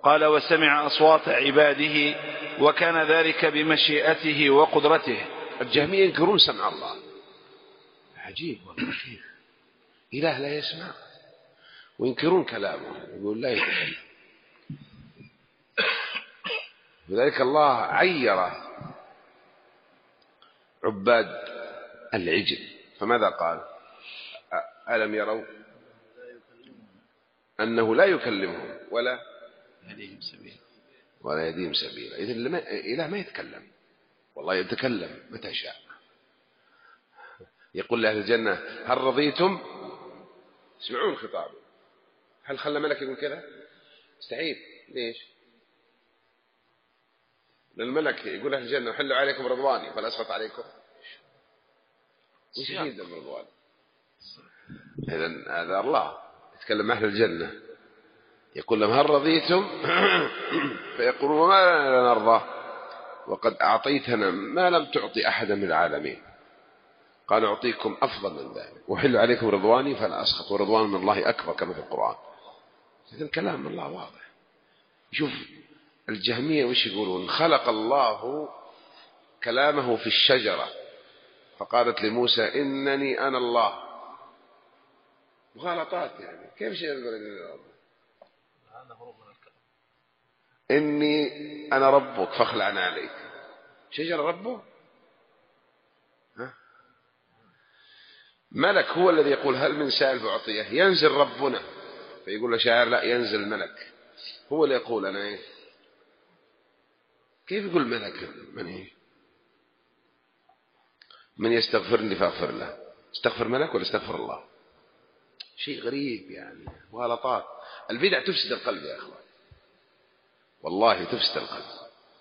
قال وسمع أصوات عباده وكان ذلك بمشيئته وقدرته. الجهمية ينكرون سمع الله، عجيب والله، كيف إله لا يسمع؟ وينكرون كلامه، يقول لا يتكلم. لذلك الله عير عباد العجل، فماذا قال؟ ألم يروا أنه لا يكلمهم ولا يهديهم سبيلا. إذن إله ما يتكلم، والله يتكلم متى شاء. يقول لأهل الجنة هل رضيتم؟ اسمعون خطابه، هل خلى ملك يقول كذا؟ مستحيل. ليش؟ للملك يقول أهل الجنة حلوا عليكم رضواني فلا أسخط عليكم. وش يفيد الرضوان؟ إذن هذا الله يتكلم أهل الجنة، يقول لهم هل رضيتم؟ فيقولون وما لا نرضى وقد أعطيتنا ما لم تعطي أحدا من العالمين. قال أعطيكم أفضل من ذلك وحل عليكم رضواني فلا أسخط، ورضوان من الله أكبر كما في القرآن. إذن كلام من الله واضح. شوف الجهمية وش يقولون؟ خلق الله كلامه في الشجرة فقالت لموسى إنني أنا الله. مغالطات يعني، كيف شيء يقول إني أنا ربك فاخلعنا عليك؟ شجرة ربه؟ ها؟ ملك هو الذي يقول هل من سائل فأعطيه؟ ينزل ربنا فيقول له شاعر لا ينزل الملك، هو اللي يقول أنا إيه؟ كيف يقول ملك؟ من إيه؟ من يستغفرني فأغفر له. استغفر ملك ولا استغفر الله؟ شيء غريب يعني، مغالطات. البدع تفسد القلب يا أخوان، والله تفسد القلب.